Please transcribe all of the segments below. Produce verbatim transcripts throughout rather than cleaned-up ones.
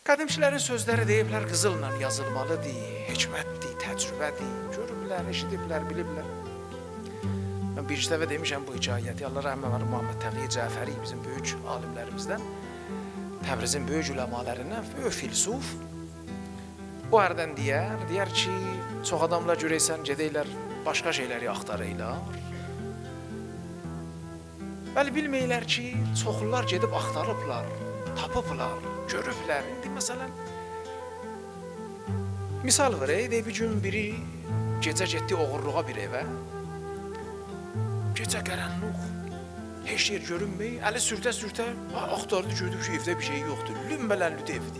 Qədimçilərin sözləri deyiblər, qızılla yazılmalıdır, hikmətdir, təcrübədir, görüblər, eşidiblər, biliblər. Mən bir dəfə demişəm bu hikayəti, Allah rəhmə var, Muhammed Təqiy Cəfəri bizim böyük alimlərimizdən, Təbrizin böyük üləmalarından, böyük filsuf. O hərdən deyər, deyər ki, çox adamlar görəysən, gedəylər, başqa şeyləri axtarırlar. Bəli, bilməyirlər ki, çoxlar gedib axtarıblar, tapıblar, görüblər. İndi məsələn, misal var, deyək bir gün biri gecə getdi oğurluğa bir evə. Gecə qaranlıq, heç yer görünmür, əli sürtə-sürtə, axtardı, gördü ki, evdə bir şey yoxdur, lümbələnlüdü evdir.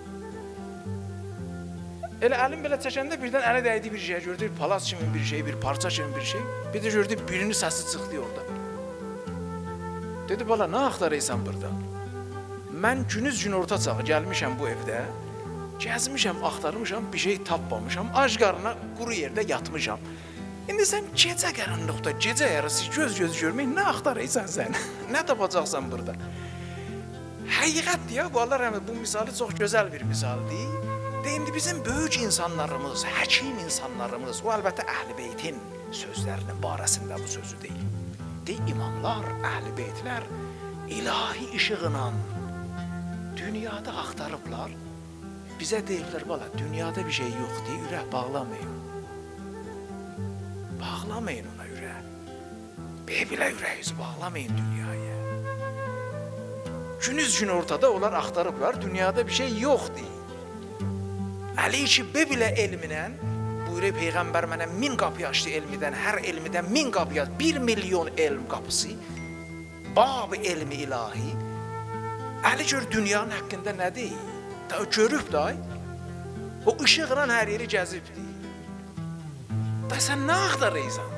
Elə əlim belə çəkəndə birdən əli dəydi bir şey, gördü bir palas kimi bir şey, bir parça kimi bir şey. Bir də gördü birinin səsi çıxdı orada. Dedi, bala, nə axtarırsan burada? Mən günüz gün orta çağı gəlmişəm bu evdə, gəzmişəm, axtarmışam, bir şey tapmamışam, ac qarına quru yerdə yatmışam. İndi sən gecə qaranlıqda, gecə yarısı göz-göz görmək, nə axtarırsan sən? Nə tapacaqsan burada? Həqiqətdir ya, bu Allah rəhmət, bu misalı çox gözəl bir misaldır. İndi bizim böyük insanlarımız, həkim insanlarımız, o əlbəttə Əhl-i Beytin sözlərinin barəsində bu sözü deyil. Deyil, imamlar, Əhl-i Beytlər ilahi işığına dünyada axtarıblar. Bizə deyirlər, bala, dünyada bir şey yoxdur, ürək bağlamayın. Bağlamayın ona ürək. Belə ürəyinizi bağlamayın dünyaya. Günüz gün ortada onlar axtarıblar, dünyada bir şey yoxdur. Əli ki, belə elminə, buyuruyor Peyğəmbər mənə min qapı açdı elmidən, hər elmidən min qapı açdı, bir milyon elm qapısı, bab elmi ilahi. Əli gör dünyanın haqqında nə deyil? Da o görüb da, o ışıqla hər yeri gəzibdir. Da sən nə axtarırsan?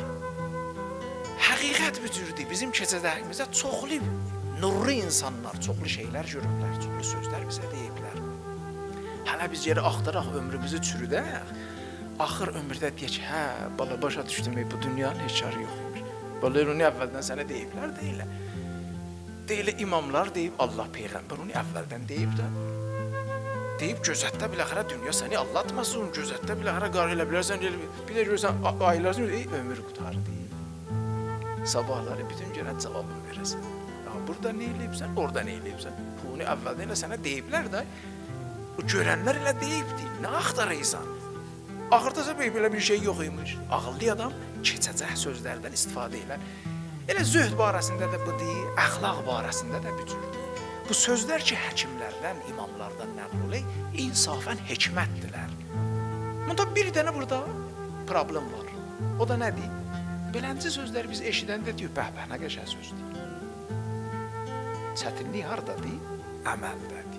Həqiqət bücürdür, bizim keçədəyimizdə çoxlu nurlu insanlar, çoxlu şeylər görüblər, çoxlu sözlər bizə deyiblər. Hələ biz yeri axtaraq, ömrümüzü çürüdək, axır ömürdə deyək ki, hə, bala, başa düşdüm, bu dünyanın heç karı yoxmuş. Bala, onu əvvəldən sənə deyiblər, deyilə. Deyilə, imamlar deyib, Allah Peyğəmbər onu əvvəldən deyib də. Deyib, gözətdə biləxərə dünya səni allatmasın, gözətdə biləxərə qarı ilə bilərsən, bir də görürsən, aylarsın, ey, ömür qutarı deyib. Sabahları bütün gələn cavabını verəsən. Burada nə eləyibsən, orada nə eləyibsən. Bunu əvvəldən elə sənə deyiblər də. O görənlər elə deyibdir, nə axtarırsan? Axırda sən belə bir şey yox imiş. Ağıllı adam keçəcək sözlərdən istifadə elər. Elə zöhd barəsində də bu deyil, əxlaq barəsində də bücürdür. Bu sözlər ki, həkimlərdən, imamlardan nəql olay, insafən hikmətdirlər. Bunda bir dənə burada problem var. O da nədir? Belənci sözlər biz eşidəndə deyir, bəh-bəh, nə qəşəng sözdür. Çətinlik haradadır? Əməldədir.